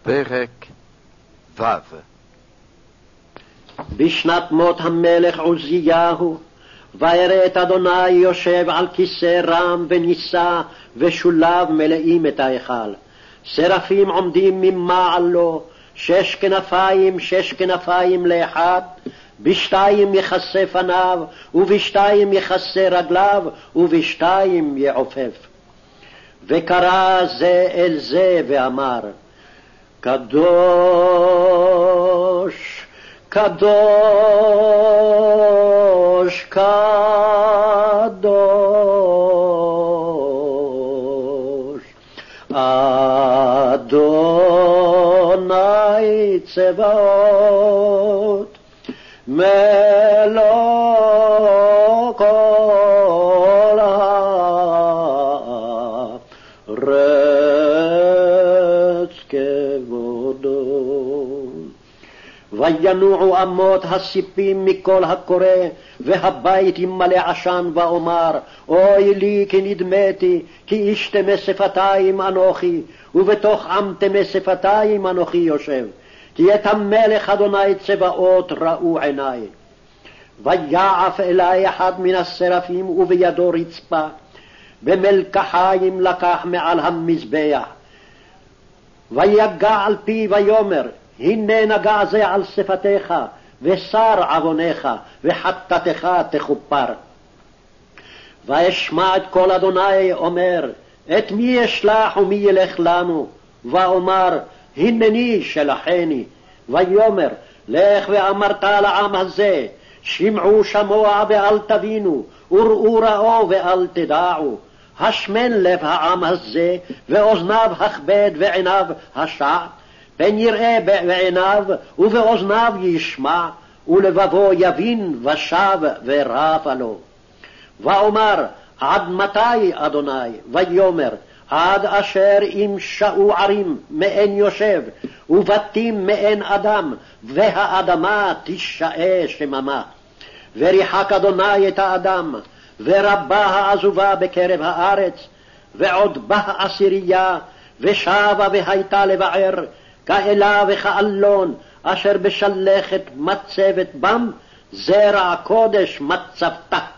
פרק ו'. בשנת מות המלך עוזיהו, וירא את אדוני יושב על כיסא רם ונישא, ושולב מלאים את ההיכל. שרפים עומדים ממעל לו, שש כנפיים לאחד, בשתיים יכסה פניו, ובשתיים יכסה רגליו, ובשתיים יעופף. וקרא זה אל זה ואמר, קדוש, קדוש, קדוש, אדוני צבאות, מלוא כל הארץ כבודו. וינועו אמות הסיפים מכל הקורא, והבית ימלא עשן, ואומר, אוי לי כי נדמתי, כי איש תמי שפתיים אנוכי, ובתוך עם תמי שפתיים אנוכי יושב. כי את המלך אדוני צבאות ראו עיני. ויעף אלי אחד מן השרפים, ובידו רצפה, במלקחיים לקח מעל המזבח. ויגע על פי ויאמר, הנה נגע זה על שפתיך, ושר עוונך, וחטאתך תכופר. ואשמע את קול אדוני אומר, את מי אשלח ומי ילך לנו? ואומר, הנני שלחני. ויאמר, לך ואמרת לעם הזה, שמעו שמוע ואל תבינו, וראו ראו ואל תדעו. השמן לב העם הזה, ואוזניו הכבד ועיניו השע, פן יראה בעיניו ובאוזניו ישמע, ולבבו יבין ושב ורפה לו. ואומר, עד מתי אדוני? ויאמר, עד אשר ימשאו ערים מאין יושב, ובתים מאין אדם, והאדמה תשאה שממה. וריחק אדוני את האדם, ורבה העזובה בקרב הארץ, ועוד בא עשירייה, ושבה והייתה לבער, כאלה וכאלון, אשר בשלכת מצבת בם, זרע קודש מצבתה.